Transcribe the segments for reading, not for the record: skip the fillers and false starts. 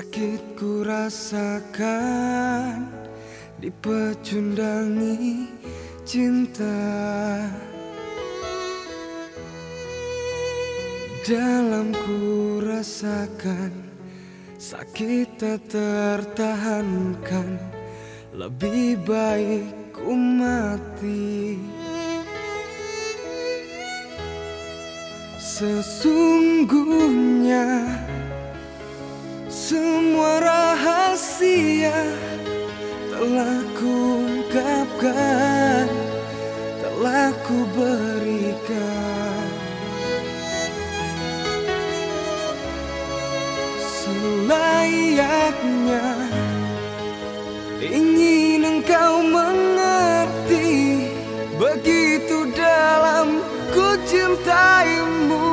Sakit ku rasakan dipecundangi cinta. Dalam ku rasakan sakit tak tertahankan. Lebih baik ku mati. Sesungguhnya semua rahasia telah ku ungkapkan, telah ku berikan. Selayaknya ingin engkau mengerti, begitu dalam ku cintaimu.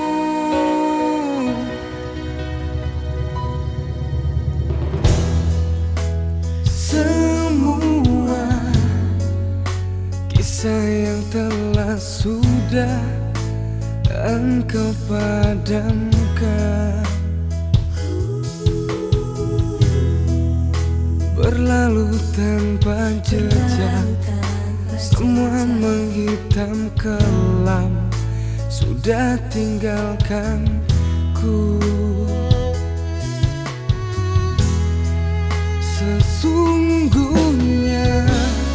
Semua kisah yang telah sudah engkau padamkan, berlalu tanpa jejak, semua menghitam kelam, sudah tinggalkanku. Sesungguhnya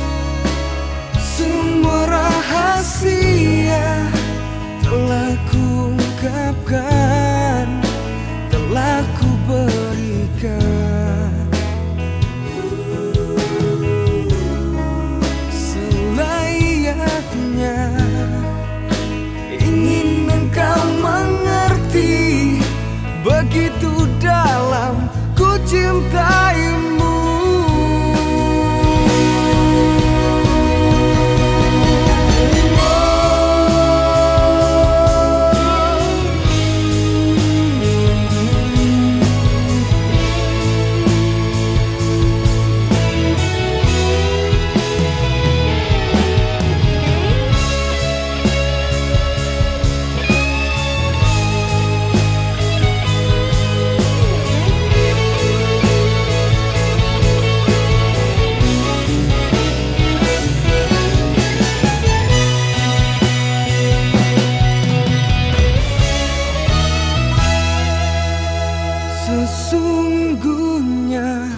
semua rahasia telah ku ungkapkan, telah ku berikan. Selayaknya ingin engkau mengerti, begitu dalam ku cintaimu. Sesungguhnya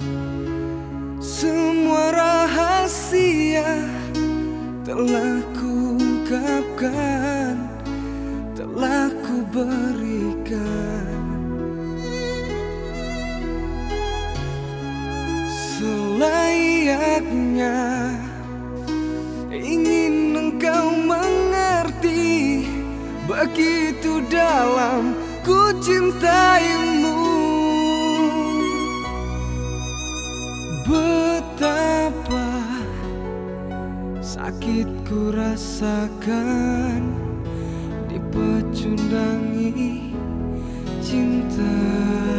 semua rahasia telah ku ungkapkan, telah ku berikan. Selayaknya ingin engkau mengerti, begitu dalam ku cintaimu. Betapa sakit ku rasakan dipecundangi cinta.